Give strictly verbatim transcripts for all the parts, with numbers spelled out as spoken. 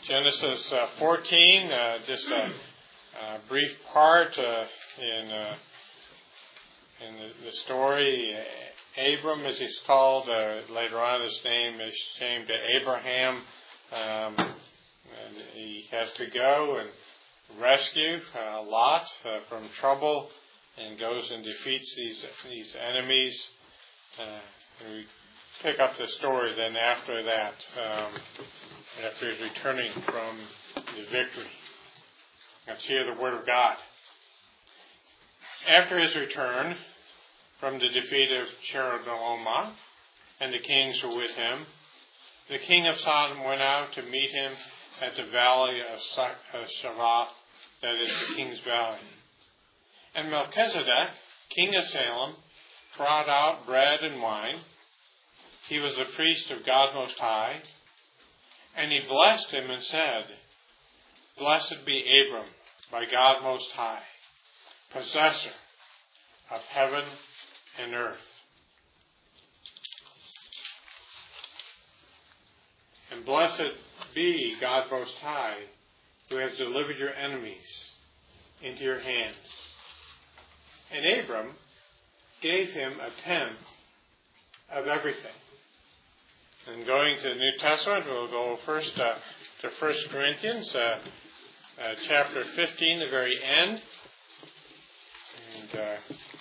Genesis uh, fourteen, uh, just a, a brief part uh, in uh, in the, the story. Abram, as he's called, uh, later on his name is changed to Abraham. Um, and he has to go and rescue uh, Lot uh, from trouble, and goes and defeats these these enemies. Uh, and we pick up the story then after that, um, after he's returning from the victory. Let's hear the word of God. After his return from the defeat of Chedorlaomer and the kings who were with him, the king of Sodom went out to meet him at the valley of Shaveh, that is the king's valley. And Melchizedek, king of Salem, brought out bread and wine. He was the priest of God Most High. And he blessed him and said, Blessed be Abram by God Most High, possessor of heaven and earth. And blessed be God Most High, who has delivered your enemies into your hands. And Abram gave him a tenth of everything. And going to the New Testament, we'll go first uh, to First Corinthians, uh, uh, chapter fifteen, the very end. And uh,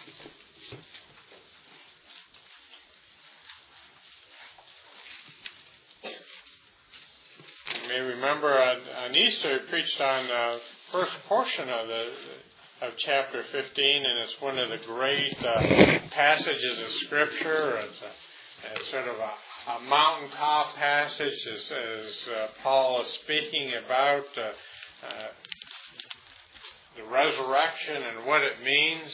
you may remember on, on Easter, I preached on the first portion of the of chapter fifteen, and it's one of the great uh, passages of Scripture. It's, a, it's sort of a A mountaintop passage as, as uh, Paul is speaking about uh, uh, the resurrection and what it means.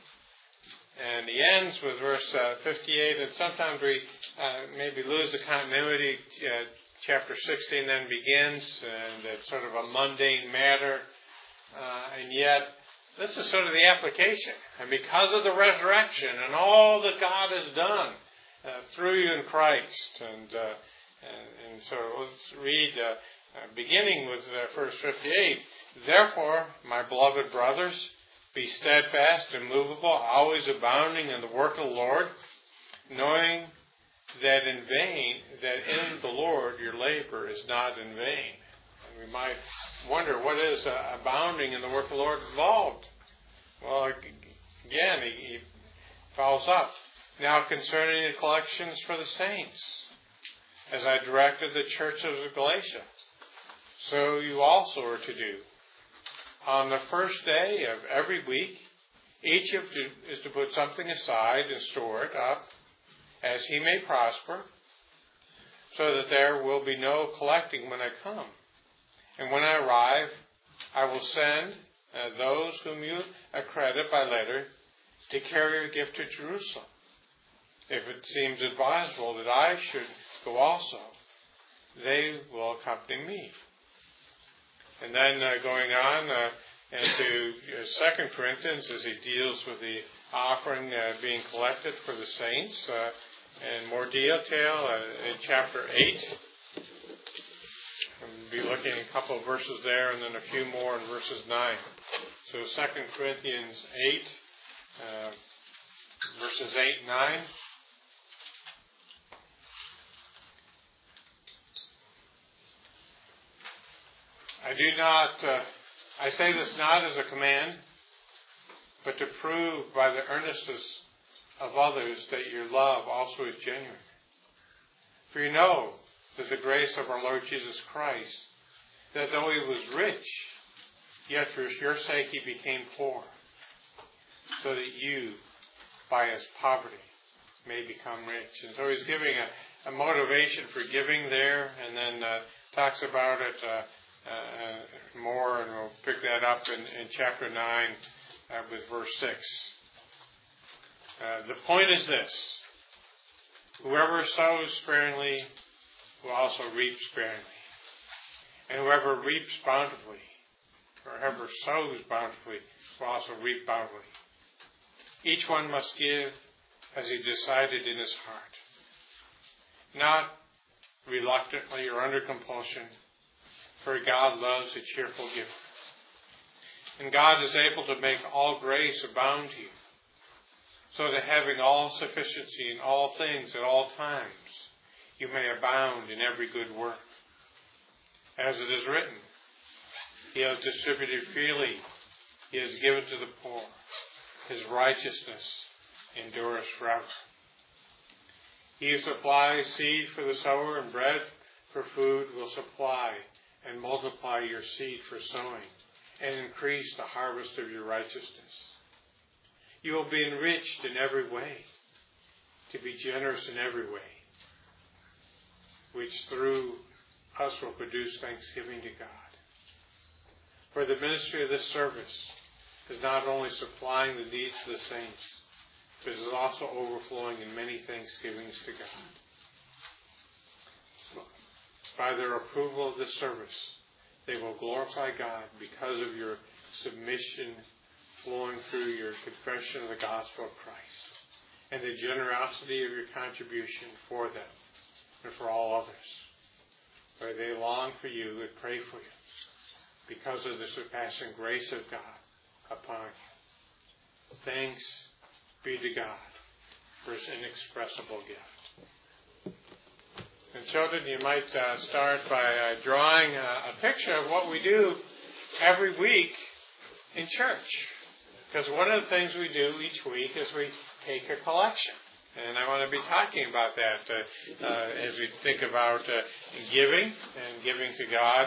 And he ends with verse uh, fifty-eight, and sometimes we uh, maybe lose the continuity. Uh, chapter sixteen then begins, and it's sort of a mundane matter. Uh, and yet, this is sort of the application. And because of the resurrection and all that God has done, Uh, through you in Christ. And uh, and, and so let's read, uh, uh, beginning with uh, verse fifty-eight. Therefore, my beloved brothers, be steadfast, immovable, always abounding in the work of the Lord, knowing that in vain, that in the Lord your labor is not in vain. And we might wonder, what is uh, abounding in the work of the Lord involved? Well, again, he, he follows up. Now concerning the collections for the saints, as I directed the church of Galatia, so you also are to do. On the first day of every week, each of you is to put something aside and store it up, as he may prosper, so that there will be no collecting when I come. And when I arrive, I will send uh, those whom you accredit by letter to carry your gift to Jerusalem, if it seems advisable that I should go also. They will accompany me. And then uh, going on uh, into uh, Second Corinthians, as he deals with the offering uh, being collected for the saints uh, in more detail uh, in chapter eight. We'll be looking at a couple of verses there, and then a few more in verses nine. So Second Corinthians eight, uh, verses eight and nine. I do not, uh, I say this not as a command, but to prove by the earnestness of others that your love also is genuine. For you know that the grace of our Lord Jesus Christ, that though he was rich, yet for your sake he became poor, so that you, by his poverty, may become rich. And so he's giving a, a motivation for giving there, and then uh, talks about it uh, Uh, more, and we'll pick that up in, in chapter nine uh, with verse six. Uh, the point is this: whoever sows sparingly will also reap sparingly, and whoever reaps bountifully, or whoever sows bountifully, will also reap bountifully. Each one must give as he decided in his heart, not reluctantly or under compulsion, For God loves a cheerful giver. And God is able to make all grace abound to you, so that having all sufficiency in all things at all times, you may abound in every good work. As it is written, He has distributed freely, He has given to the poor. His righteousness endures forever. He who supplies seed for the sower and bread for food will supply and multiply your seed for sowing and increase the harvest of your righteousness. You will be enriched in every way, to be generous in every way, which through us will produce thanksgiving to God. For the ministry of this service is not only supplying the needs of the saints, but is also overflowing in many thanksgivings to God. By their approval of this service, they will glorify God because of your submission flowing through your confession of the gospel of Christ and the generosity of your contribution for them and for all others. For they long for you and pray for you because of the surpassing grace of God upon you. Thanks be to God for His inexpressible gift. And children, you might uh, start by uh, drawing a, a picture of what we do every week in church. Because one of the things we do each week is we take a collection. And I want to be talking about that uh, uh, as we think about uh, giving and giving to God.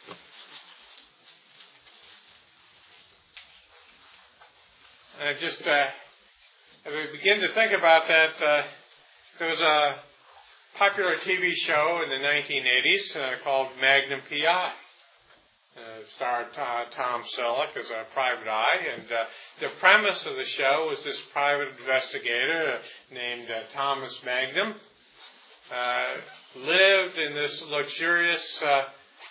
And just uh, as we begin to think about that, uh, there was a popular T V show in the nineteen eighties uh, called Magnum P I. Uh, starred uh, Tom Selleck as a private eye, and uh, the premise of the show was this private investigator uh, named uh, Thomas Magnum uh, lived in this luxurious uh,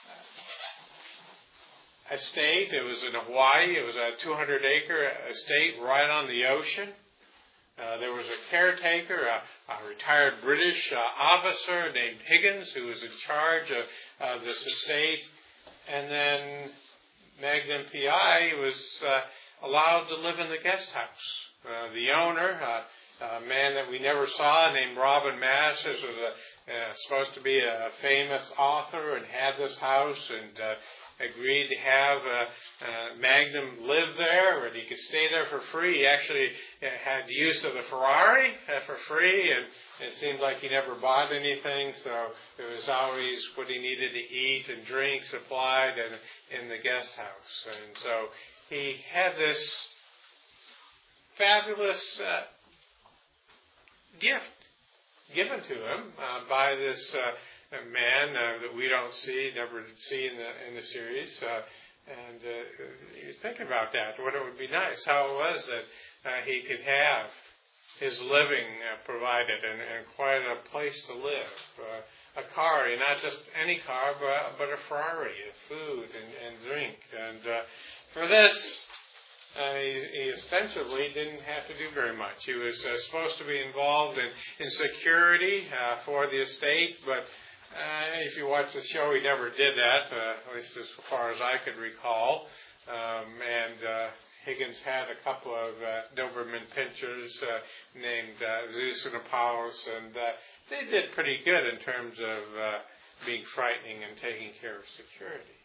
estate. It was in Hawaii. It was a two hundred acre estate right on the ocean. Uh, there was a caretaker, a, a retired British uh, officer named Higgins, who was in charge of uh, this estate. And then Magnum P I was uh, allowed to live in the guest house. Uh, the owner, uh, a man that we never saw, named Robin Masters, was a, uh, supposed to be a famous author and had this house and uh, agreed to have uh, uh, Magnum live there, and he could stay there for free. He actually had the use of the Ferrari uh, for free, and it seemed like he never bought anything, so it was always what he needed to eat and drink supplied in, in the guest house. And so he had this fabulous uh, gift given to him uh, by this uh, man uh, that we don't see, never see in the in the series. Uh, and uh, you think about that, what it would be nice, how it was that uh, he could have his living uh, provided and, and quite a place to live. Uh, a car, and not just any car, but, but a Ferrari, food and, and drink. And uh, for this, uh, he, he ostensibly didn't have to do very much. He was uh, supposed to be involved in, in security uh, for the estate, but uh, if you watch the show, he never did that, uh, at least as far as I could recall. Um, and uh, Higgins had a couple of uh, Doberman pinchers uh, named uh, Zeus and Apollos, and uh, they did pretty good in terms of uh, being frightening and taking care of security.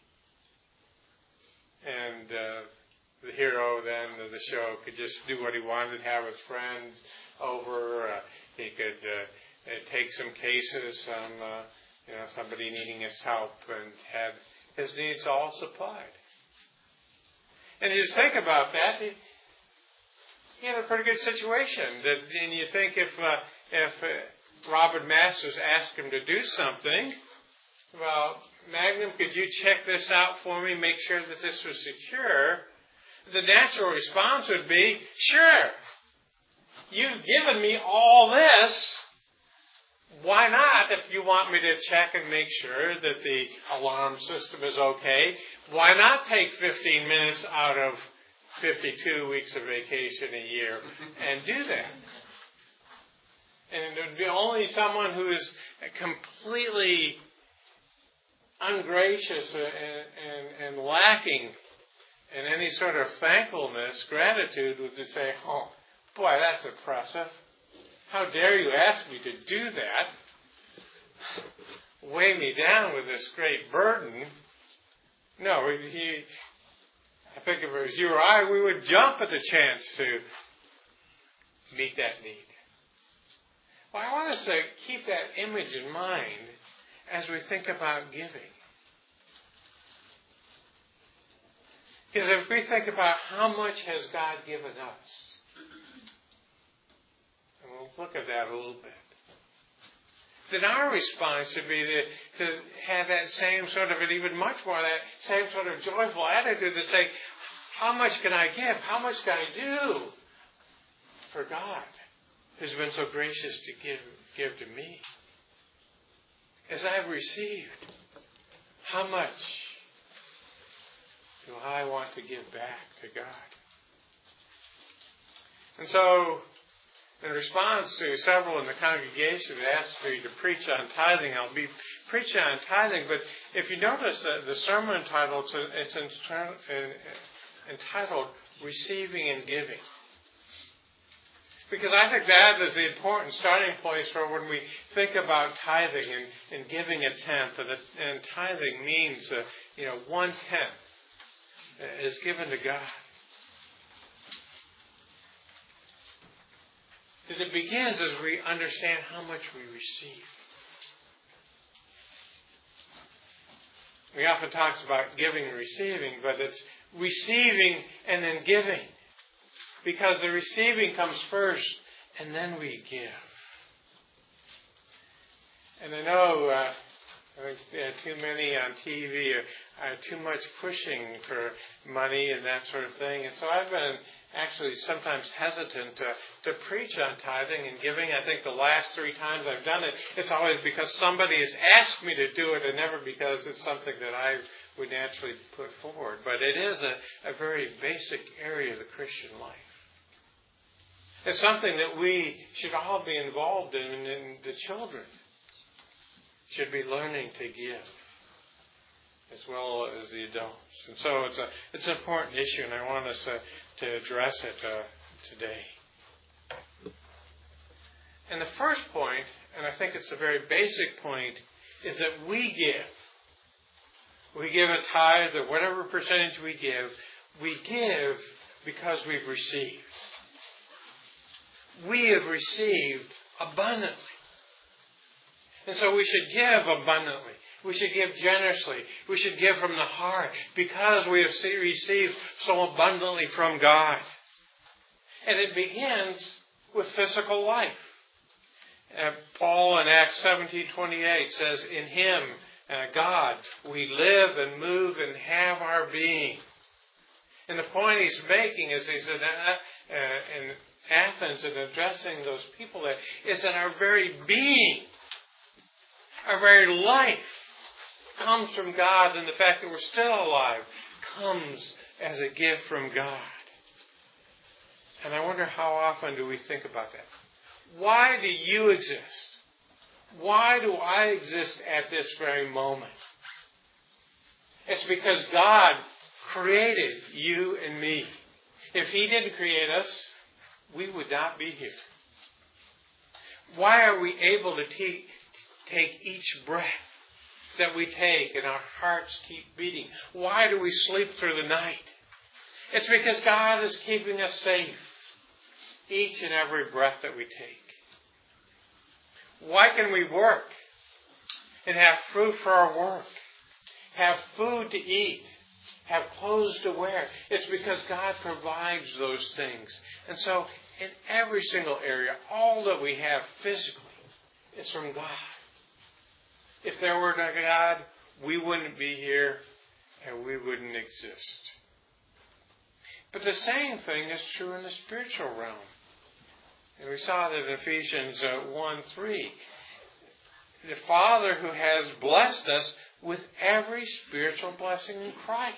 And uh, the hero then of the show could just do what he wanted, have his friends over. Uh, he could uh, take some cases, some uh, you know somebody needing his help, and had his needs all supplied. And you just think about that, he, he had a pretty good situation. That, and you think if uh, if uh, Robert Masters asked him to do something, well, Magnum, could you check this out for me, make sure that this was secure? The natural response would be, sure, you've given me all this. Why not, if you want me to check and make sure that the alarm system is okay, why not take fifteen minutes out of fifty-two weeks of vacation a year and do that? And it would be only someone who is completely ungracious and, and, and lacking in any sort of thankfulness, gratitude, would just say, oh, boy, that's oppressive. How dare you ask me to do that? Weigh me down with this great burden. No, he, I think if it was you or I, we would jump at the chance to meet that need. Well, I want us to keep that image in mind as we think about giving. Because if we think about how much has God given us, and we'll look at that a little bit, then our response should be to, to have that same sort of, and even much more, that same sort of joyful attitude to say, how much can I give? How much can I do for God, who's been so gracious to give, give to me? As I've received, how much do I want to give back to God? And so, in response to several in the congregation who asked me to preach on tithing, I'll be preaching on tithing, but if you notice the, the sermon title, it's entitled Receiving and Giving. Because I think that is the important starting place for when we think about tithing and, and giving a tenth. And, a, and tithing means, uh, you know, one tenth is given to God. That it begins as we understand how much we receive. We often talk about giving and receiving, but it's receiving and then giving. Because the receiving comes first, and then we give. And I know uh, I think uh, too many on T V are, are too much pushing for money and that sort of thing. And so I've been actually sometimes hesitant to, to preach on tithing and giving. I think the last three times I've done it, it's always because somebody has asked me to do it and never because it's something that I would naturally put forward. But it is a, a very basic area of the Christian life. It's something that we should all be involved in, and the children should be learning to give as well as the adults. And so it's a it's an important issue, and I want us uh, to address it uh, today. And the first point, and I think it's a very basic point, is that we give. We give a tithe, or whatever percentage we give, we give because we've received. We have received abundantly. And so we should give abundantly. We should give generously. We should give from the heart because we have received so abundantly from God. And it begins with physical life. Uh, Paul in Acts seventeen twenty-eight says, in Him, uh, God, we live and move and have our being. And the point he's making is, he said, uh, uh, in Athens and addressing those people there, is that our very being, our very life comes from God, and the fact that we're still alive comes as a gift from God. And I wonder how often do we think about that? Why do you exist? Why do I exist at this very moment? It's because God created you and me. If He didn't create us, we would not be here. Why are we able to te- take each breath that we take and our hearts keep beating? Why do we sleep through the night? It's because God is keeping us safe each and every breath that we take. Why can we work and have fruit for our work, have food to eat, have clothes to wear? It's because God provides those things. And so in every single area, all that we have physically is from God. If there were no God, we wouldn't be here and we wouldn't exist. But the same thing is true in the spiritual realm. And we saw that in Ephesians one three. The Father who has blessed us with every spiritual blessing in Christ.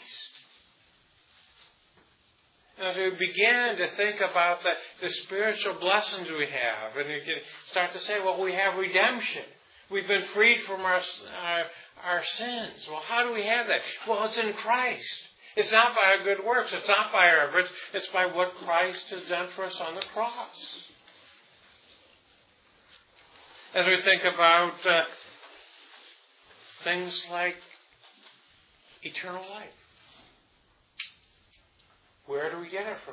And as we begin to think about the, the spiritual blessings we have, and you can start to say, well, we have redemption. We've been freed from our, our, our sins. Well, how do we have that? Well, it's in Christ. It's not by our good works. It's not by our efforts. It's by what Christ has done for us on the cross. As we think about uh, things like eternal life, where do we get it from?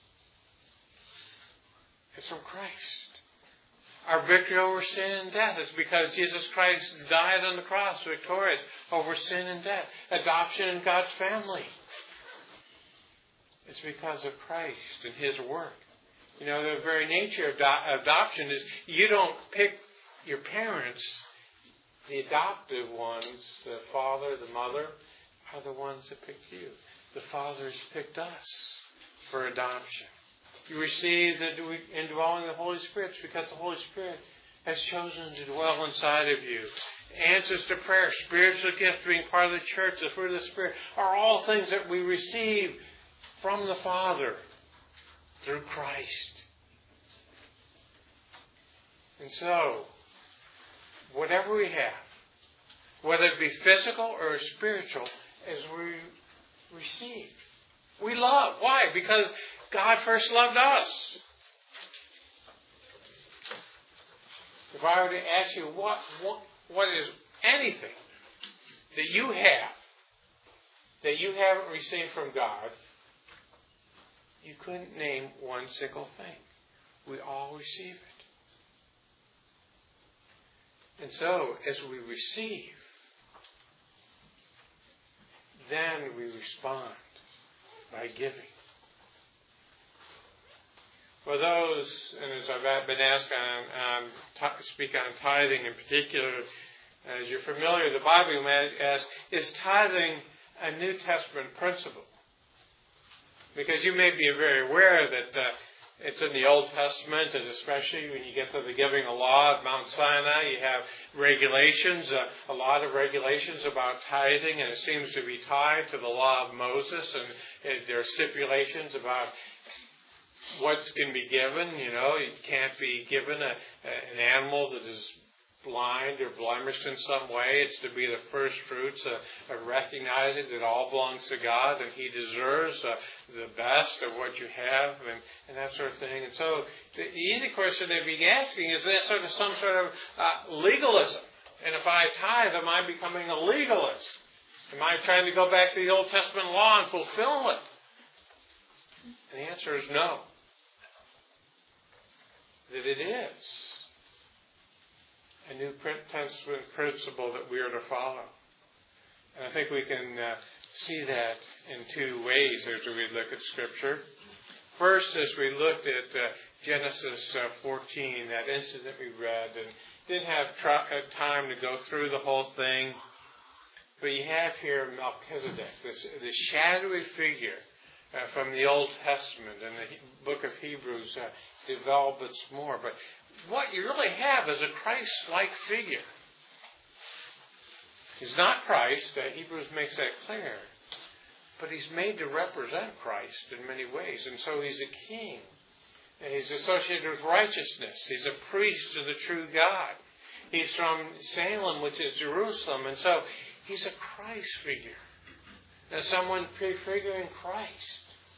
It's from Christ. Our victory over sin and death is because Jesus Christ died on the cross, victorious over sin and death. Adoption in God's family. It's because of Christ and His work. You know, the very nature of do- adoption is you don't pick your parents. The adoptive ones, the father, the mother, are the ones that picked you. The Father has picked us for adoption. You receive the indwelling of the Holy Spirit because the Holy Spirit has chosen to dwell inside of you. Answers to prayer, spiritual gifts, being part of the church, the fruit of the Spirit, are all things that we receive from the Father through Christ. And so, whatever we have, whether it be physical or spiritual, as we receive, we love. Why? Because God first loved us. If I were to ask you what, what, what is anything that you have that you haven't received from God, you couldn't name one single thing. We all receive it. And so, as we receive, then we respond by giving. For those, and as I've been asked on, on t- speak on tithing in particular, as you're familiar, the Bible asks, is tithing a New Testament principle? Because you may be very aware that uh, it's in the Old Testament, and especially when you get to the giving of law at Mount Sinai, you have regulations, uh, a lot of regulations about tithing, and it seems to be tied to the law of Moses, and uh, there are stipulations about what can be given. You know, you can't be given a, an animal that is blind or blemished in some way. It's to be the first fruits uh, of recognizing that all belongs to God and He deserves uh, the best of what you have and, and that sort of thing. And so the easy question they'd be asking is that sort of some sort of uh, legalism. And if I tithe, am I becoming a legalist? Am I trying to go back to the Old Testament law and fulfill it? And the answer is no. That it is a New Testament principle that we are to follow. And I think we can uh, see that in two ways as we look at Scripture. First, as we looked at uh, Genesis uh, fourteen, that incident we read, and didn't have tra- uh, time to go through the whole thing, but you have here Melchizedek, this, this shadowy figure uh, from the Old Testament, and the he- book of Hebrews uh, develops more. But what you really have is a Christ-like figure. He's not Christ. Uh, Hebrews makes that clear. But he's made to represent Christ in many ways. And so he's a king. And he's associated with righteousness. He's a priest of the true God. He's from Salem, which is Jerusalem. And so he's a Christ figure. As someone prefiguring Christ.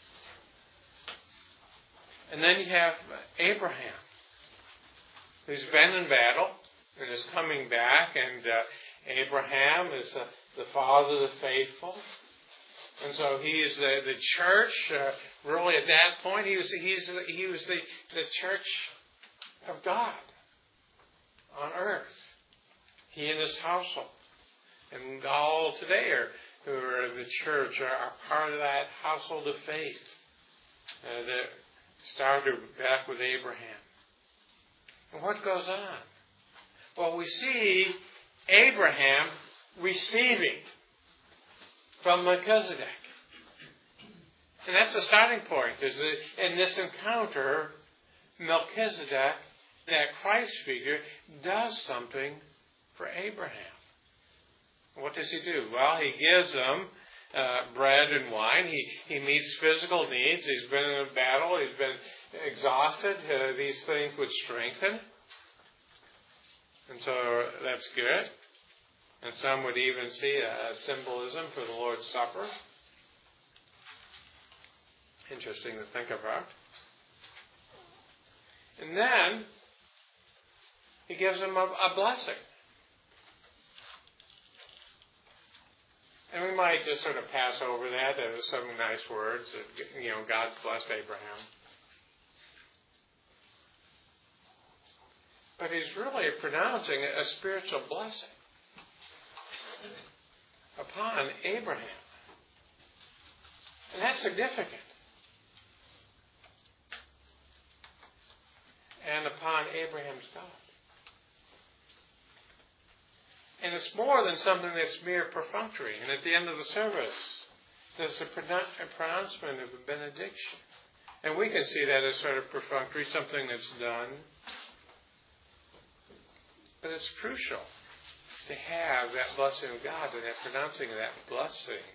And then you have Abraham, who's been in battle and is coming back. And uh, Abraham is uh, the father of the faithful. And so he is the, the church. Uh, really, at that point, he was he's he was the, the church of God on earth. He and his household, and all today are who are the church are, are part of that household of faith uh, that started back with Abraham. And what goes on? Well, we see Abraham receiving from Melchizedek. And that's the starting point. Is that in this encounter, Melchizedek, that Christ figure, does something for Abraham. What does he do? Well, he gives them uh, bread and wine. He, he meets physical needs. He's been in a battle. He's been exhausted. Uh, these things would strengthen. And so that's good. And some would even see a, a symbolism for the Lord's Supper. Interesting to think about. And then he gives them a, a blessing. And we might just sort of pass over that as some nice words that, you know, God blessed Abraham. But he's really pronouncing a spiritual blessing upon Abraham. And that's significant. And upon Abraham's God. And it's more than something that's mere perfunctory. And at the end of the service, there's a, pronoun- a pronouncement of a benediction. And we can see that as sort of perfunctory, something that's done. But it's crucial to have that blessing of God and that pronouncing of that blessing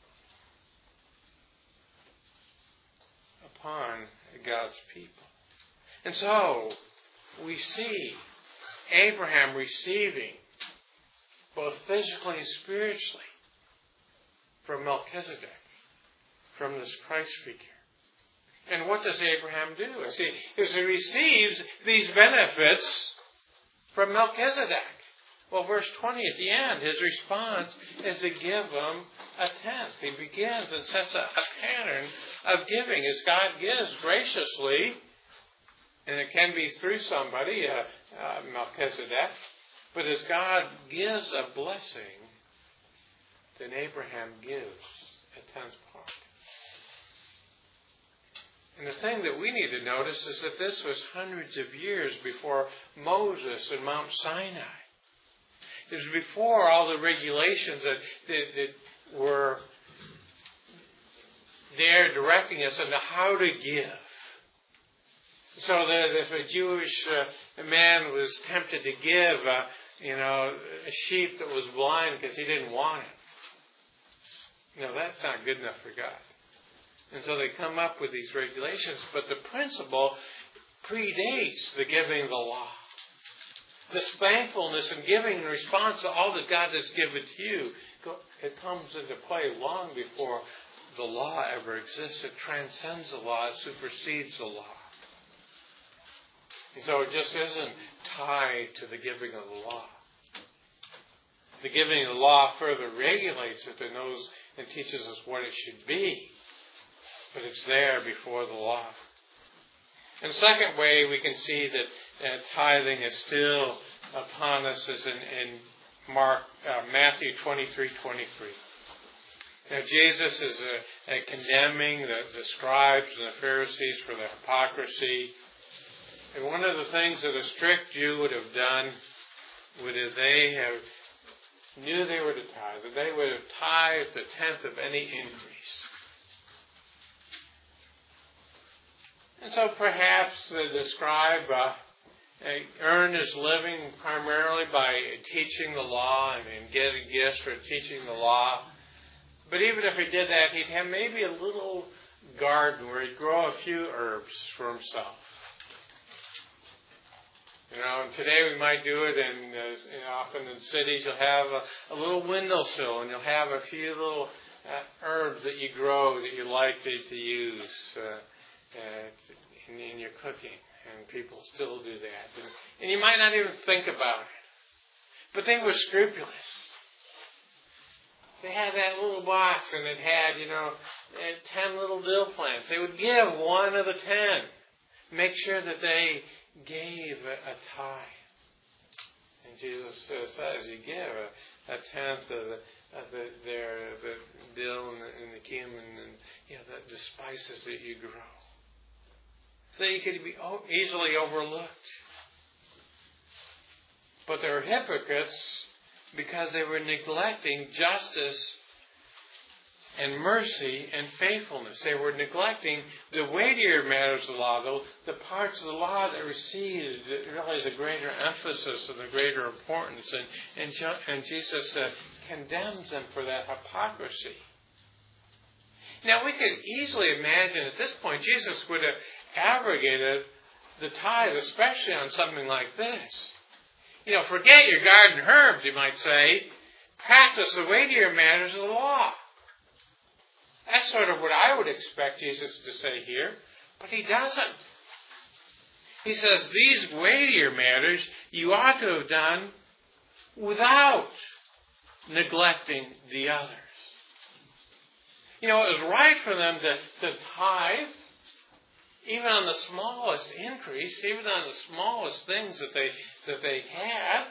upon God's people. And so, we see Abraham receiving, both physically and spiritually, from Melchizedek, from this Christ figure. And what does Abraham do? See, as he receives these benefits from Melchizedek. Well, verse twenty at the end, his response is to give him a tenth. He begins and sets a, a pattern of giving as God gives graciously. And it can be through somebody, uh, uh, Melchizedek. But as God gives a blessing, then Abraham gives a tenth part. And the thing that we need to notice is that this was hundreds of years before Moses and Mount Sinai. It was before all the regulations that, that, that were there directing us into how to give. So that if a Jewish uh, man was tempted to give, uh, you know, a sheep that was blind because he didn't want it, you know, that's not good enough for God. And so they come up with these regulations, but the principle predates the giving of the law. This thankfulness and giving in response to all that God has given to you, it comes into play long before the law ever exists. It transcends the law. It supersedes the law. And so it just isn't tied to the giving of the law. The giving of the law further regulates it and knows and teaches us what it should be. But it's there before the law. And the second way we can see that uh, tithing is still upon us is in, in Mark, uh, Matthew twenty-three twenty-three. Now Jesus is uh, uh, condemning the, the scribes and the Pharisees for their hypocrisy. And one of the things that a strict Jew would have done would have they have knew they were to tithe, that they would have tithed a tenth of any increase. And so perhaps the, the scribe uh, earned his living primarily by teaching the law and, and getting gifts for teaching the law. But even if he did that, he'd have maybe a little garden where he'd grow a few herbs for himself. You know, and today we might do it, and uh, you know, often in cities you'll have a, a little windowsill, and you'll have a few little uh, herbs that you grow that you like to, to use uh, uh, in, in your cooking, and people still do that. And, and you might not even think about it, but they were scrupulous. They had that little box, and it had, you know, ten little dill plants. They would give one of the ten. Make sure that they gave a, a tithe. And Jesus uh, says you give a, a tenth of the, of the, their, the dill and the, and the cumin and you know, the, the spices that you grow. They could be easily overlooked. But they were hypocrites because they were neglecting justice and mercy and faithfulness. They were neglecting the weightier matters of the law, the, the parts of the law that received really the greater emphasis and the greater importance. And, and, and Jesus uh, condemns them for that hypocrisy. Now we could easily imagine at this point Jesus would have abrogated the tithe, especially on something like this. You know, forget your garden herbs, you might say. Practice the weightier matters of the law. That's sort of what I would expect Jesus to say here, but he doesn't. He says these weightier matters you ought to have done without neglecting the others. You know, it was right for them to, to tithe, even on the smallest increase, even on the smallest things that they that they had.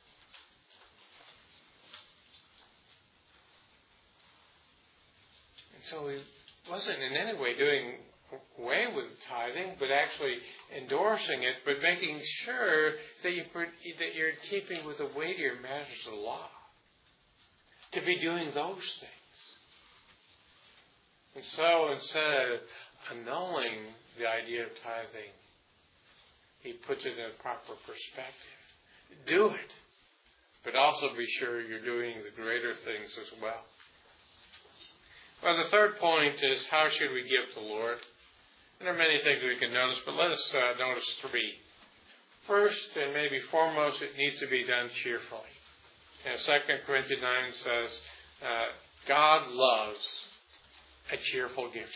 And so he wasn't in any way doing away with tithing, but actually endorsing it, but making sure that you that you're in keeping with the weightier matters of the law. To be doing those things. And so instead of annulling the idea of tithing, he puts it in a proper perspective. Do it, but also be sure you're doing the greater things as well. Well, the third point is, how should we give to the Lord? And there are many things we can notice, but let us uh, notice three. First, and maybe foremost, it needs to be done cheerfully. And Second Corinthians nine says, uh, God loves a cheerful giver.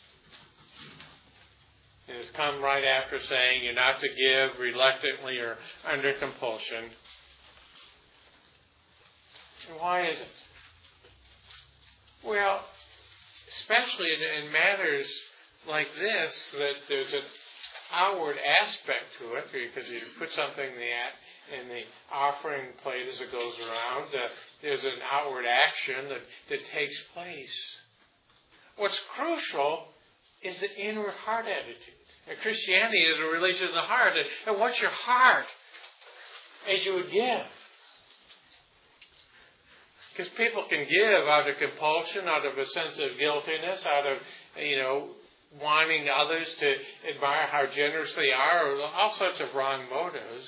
It has come right after saying you're not to give reluctantly or under compulsion. And why is it? Well, especially in, in matters like this, that there's an outward aspect to it, because you put something in the, in the offering plate as it goes around, uh, there's an outward action that, that takes place. What's crucial is the inward heart attitude. And Christianity is a religion of the heart. And what's your heart as you would give? Because people can give out of compulsion, out of a sense of guiltiness, out of, you know, wanting others to admire how generous they are, or all sorts of wrong motives.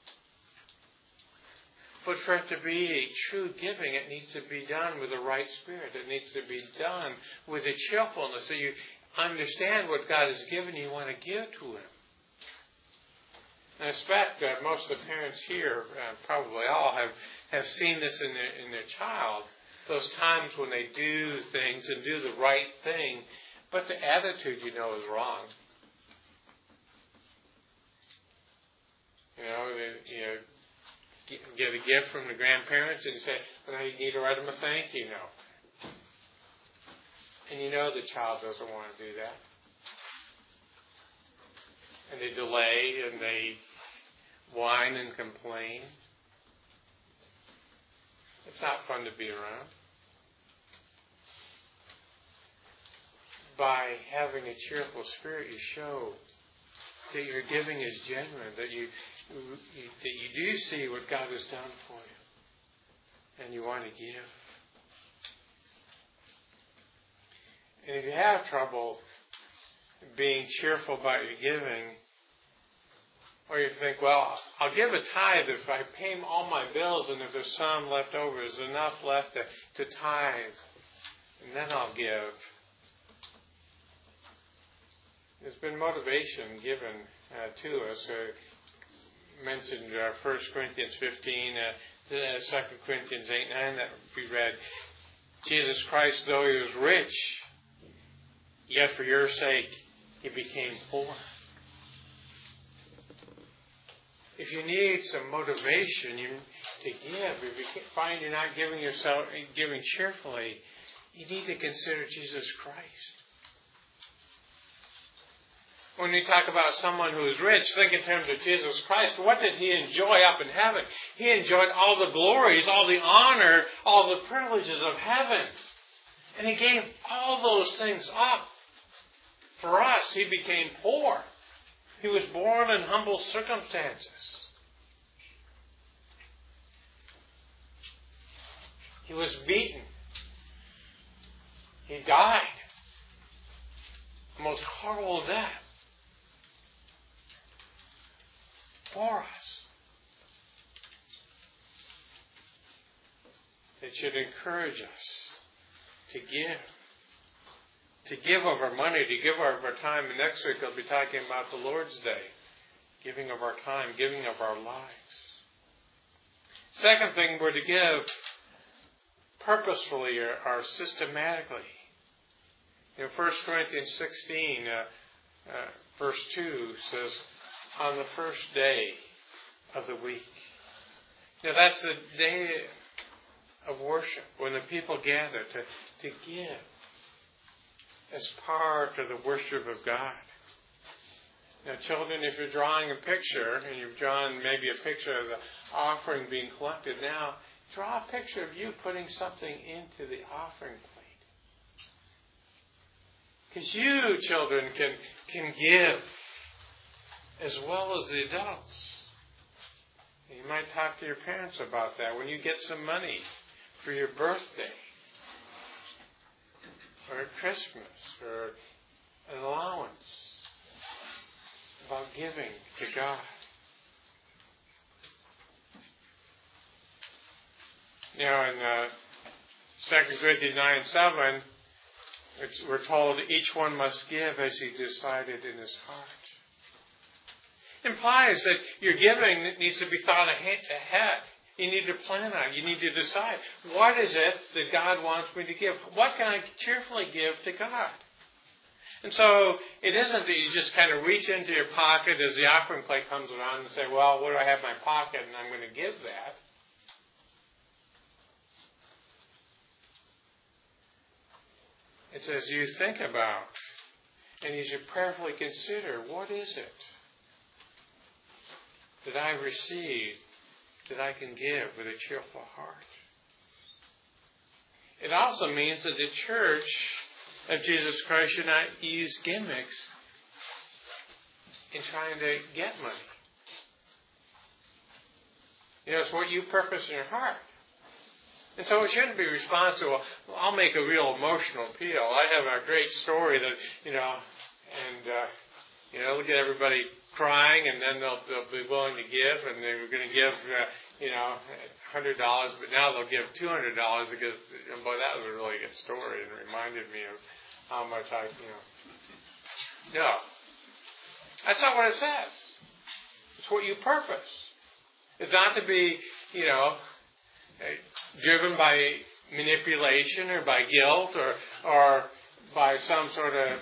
But for it to be a true giving, it needs to be done with the right spirit. It needs to be done with a cheerfulness, so you understand what God has given you, you want to give to Him. And I expect that most of the parents here, uh, probably all, have, have seen this in their, in their child. Those times when they do things and do the right thing, but the attitude, you know, is wrong. You know, you know, get a gift from the grandparents and you say, well, now you need to write them a thank you note. And you know the child doesn't want to do that. And they delay and they whine and complain. It's not fun to be around. By having a cheerful spirit, you show that your giving is genuine, that you, you that you do see what God has done for you, and you want to give. And if you have trouble being cheerful about your giving, or you think, well, I'll give a tithe if I pay all my bills, and if there's some left over, there's enough left to, to tithe, and then I'll give. There's been motivation given uh, to us. Uh, mentioned uh, First Corinthians fifteen, uh, Second Corinthians eight, nine that we read. Jesus Christ, though He was rich, yet for your sake He became poor. If you need some motivation you, to give, if you find you're not giving yourself, giving cheerfully, you need to consider Jesus Christ. When we talk about someone who is rich, think in terms of Jesus Christ. What did He enjoy up in heaven? He enjoyed all the glories, all the honor, all the privileges of heaven. And He gave all those things up. For us, He became poor. He was born in humble circumstances. He was beaten. He died. The most horrible death. For us. It should encourage us to give. To give of our money, to give of our time. And next week I'll be talking about the Lord's Day. Giving of our time, giving of our lives. Second thing, we're to give purposefully or, or systematically. You know, First Corinthians sixteen, uh, uh, verse two says, on the first day of the week. Now that's the day of worship, when the people gather to, to give as part of the worship of God. Now, children, if you're drawing a picture, and you've drawn maybe a picture of the offering being collected, now draw a picture of you putting something into the offering plate. Because you, children, can, can give as well as the adults. You might talk to your parents about that when you get some money for your birthday, or at Christmas, or an allowance, about giving to God. Now in uh, Second Corinthians nine seven, it's, we're told each one must give as he decided in his heart. Implies that your giving needs to be thought ahead. You need to plan on it. You need to decide, what is it that God wants me to give? What can I cheerfully give to God? And so it isn't that you just kind of reach into your pocket as the offering plate comes around and say, well, what do I have in my pocket, and I'm going to give that. It's as you think about and as you prayerfully consider, what is it that I receive that I can give with a cheerful heart? It also means that the church of Jesus Christ should not use gimmicks in trying to get money. You know, it's what you purpose in your heart. And so it shouldn't be responsible. Well, I'll make a real emotional appeal. I have a great story that, you know, and, uh, you know, it'll get everybody crying, and then they'll, they'll be willing to give, and they were going to give, uh, you know, one hundred dollars, but now they'll give two hundred dollars because, boy, that was a really good story and reminded me of how much I, you know. No. That's not what it says. It's what you purpose. It's not to be, you know, driven by manipulation or by guilt or or by some sort of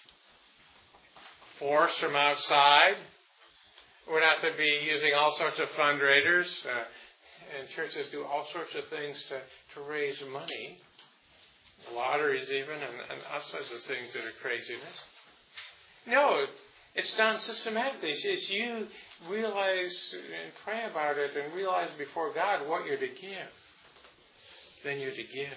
force from outside. We're not to be using all sorts of fundraisers, uh, and churches do all sorts of things to, to raise money, lotteries even, and, and all sorts of things that are craziness. No, it's done systematically. It's, it's you realize and pray about it and realize before God what you're to give. Then you're to give.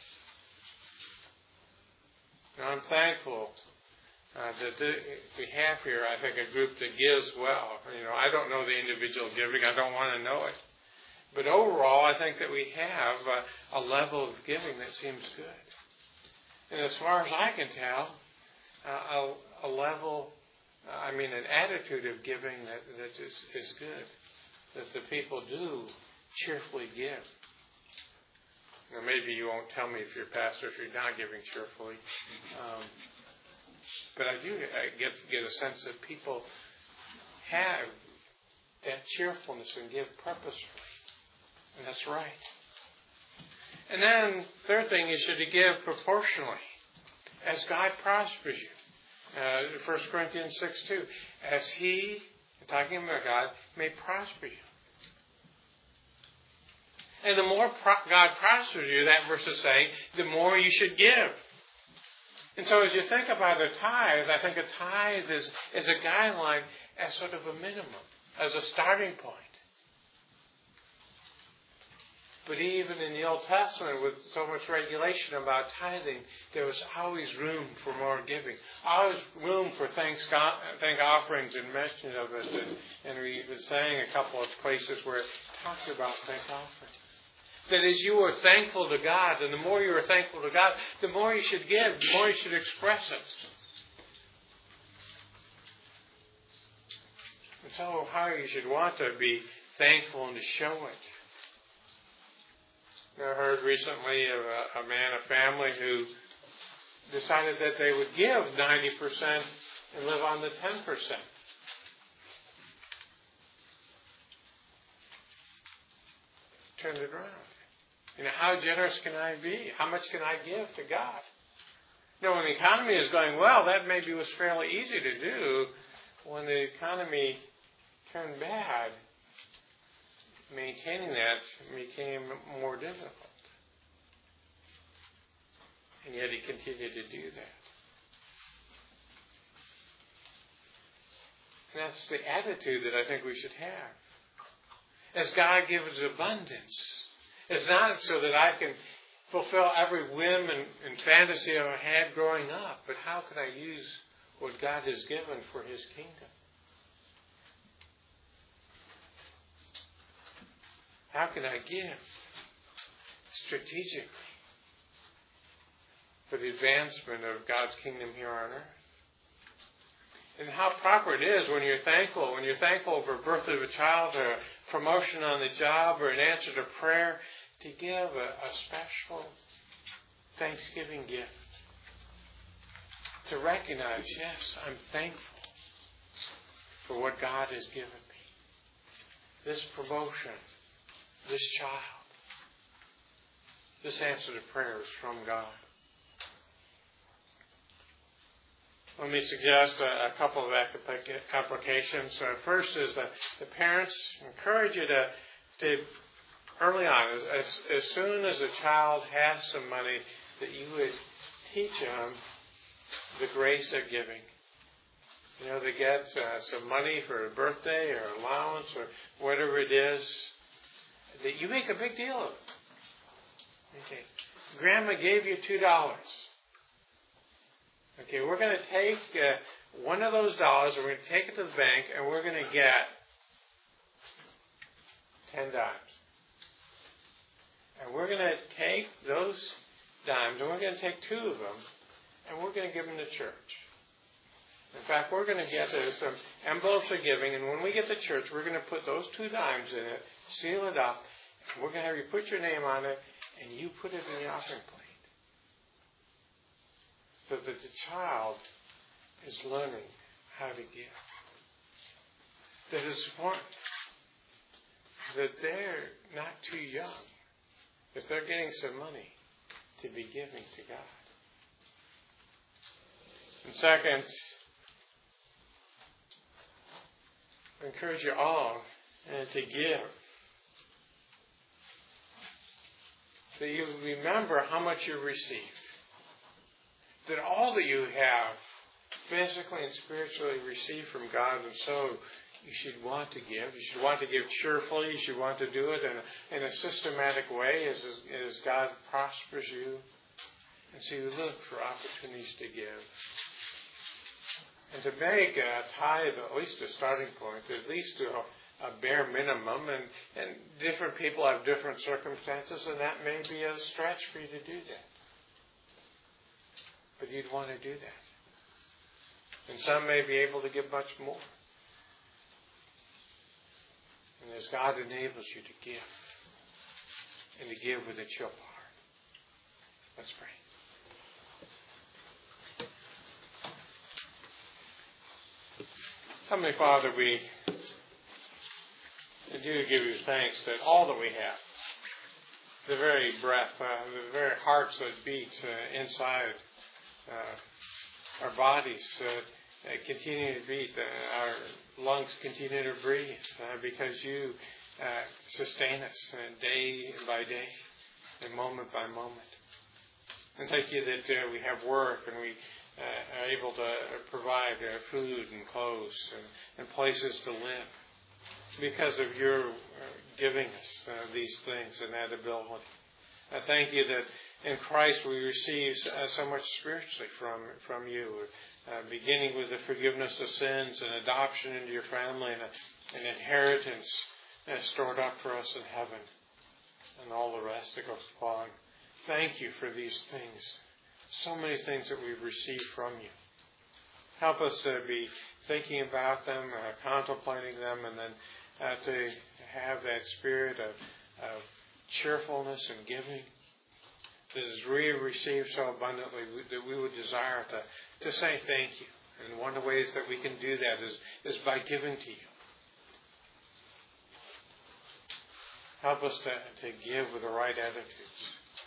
Now, I'm thankful uh, that the, we have here, I think, a group that gives well. You know, I don't know the individual giving. I don't want to know it. But overall, I think that we have a, a level of giving that seems good. And as far as I can tell, uh, a, a level, uh, I mean, an attitude of giving that, that is, is good. That the people do cheerfully give. Now, maybe you won't tell me if you're a pastor if you're not giving cheerfully. Um, but I do I get, get a sense that people have that cheerfulness and give purposefully. And that's right. And then, third thing is you're to give proportionally, as God prospers you. Uh, First Corinthians six two, as He, talking about God, may prosper you. And the more pro- God prospers you, that verse is saying, the more you should give. And so as you think about a tithe, I think a tithe is, is a guideline as sort of a minimum, as a starting point. But even in the Old Testament, with so much regulation about tithing, there was always room for more giving. Always room for thank offerings and mention of it. And, and we were saying a couple of places where it talks about thank offerings. That as you are thankful to God, and the more you are thankful to God, the more you should give, the more you should express it. And so how you should want to be thankful and to show it. I heard recently of a, a man, a family who decided that they would give ninety percent and live on the ten percent. turned it around. You know, how generous can I be? How much can I give to God? You know, when the economy is going well, that maybe was fairly easy to do. When the economy turned bad, maintaining that became more difficult. And yet he continued to do that. And that's the attitude that I think we should have. As God gives abundance, it's not so that I can fulfill every whim and, and fantasy I had growing up, but how can I use what God has given for His kingdom? How can I give strategically for the advancement of God's kingdom here on earth? And how proper it is when you're thankful, when you're thankful for the birth of a child or a promotion on the job or an answer to prayer, to give a, a special Thanksgiving gift. To recognize, yes, I'm thankful for what God has given me. This promotion, this child, this answer to prayer is from God. Let me suggest a, a couple of applications. Uh, first is that the parents encourage you to, to early on, as, as soon as a child has some money, that you would teach them the grace of giving. You know, they get uh, some money for a birthday or allowance or whatever it is, that you make a big deal of it. Okay, Grandma gave you two dollars. Okay, we're going to take uh, one of those dollars, and we're going to take it to the bank, and we're going to get ten dimes. And we're going to take those dimes, and we're going to take two of them, and we're going to give them to church. In fact, we're going to get uh, some envelopes of giving, and when we get to church, we're going to put those two dimes in it, seal it up, and we're going to have you put your name on it, and you put it in the offering plate. So that the child is learning how to give. That it's important that they're not too young, if they're getting some money, to be giving to God. And second, I encourage you all uh, to give. That you remember how much you received. That all that you have physically and spiritually received from God, and so you should want to give. You should want to give cheerfully. You should want to do it in a, in a systematic way as, as God prospers you. And so you look for opportunities to give. And to make a tithe at least a starting point, at least to a, a bare minimum. And, and different people have different circumstances, and that may be a stretch for you to do that. But you'd want to do that. And some may be able to give much more. And as God enables you to give, and to give with a chill heart. Let's pray. Heavenly Father, we do give you thanks that all that we have, the very breath, uh, the very hearts that beat uh, inside uh, our bodies uh, continue to beat, uh, our lungs continue to breathe uh, because you uh, sustain us uh, day by day and moment by moment. And thank you that uh, we have work and we uh, are able to provide uh, food and clothes and, and places to live because of your uh, giving us uh, these things and that ability. I thank you that in Christ we receive uh, so much spiritually from from you, uh, beginning with the forgiveness of sins and adoption into your family and a, an inheritance uh, stored up for us in heaven and all the rest that goes along. Thank you for these things, so many things that we've received from you. Help us to be thinking about them, uh, contemplating them, and then uh, to have that spirit of, of cheerfulness and giving that is we received so abundantly that we would desire to, to say thank you. And one of the ways that we can do that is, is by giving to you. Help us to, to give with the right attitudes.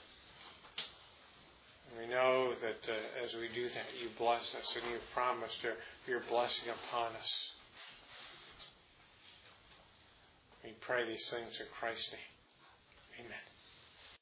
And we know that uh, as we do that, you bless us and you promised your, your blessing upon us. We pray these things in Christ's name. Amen.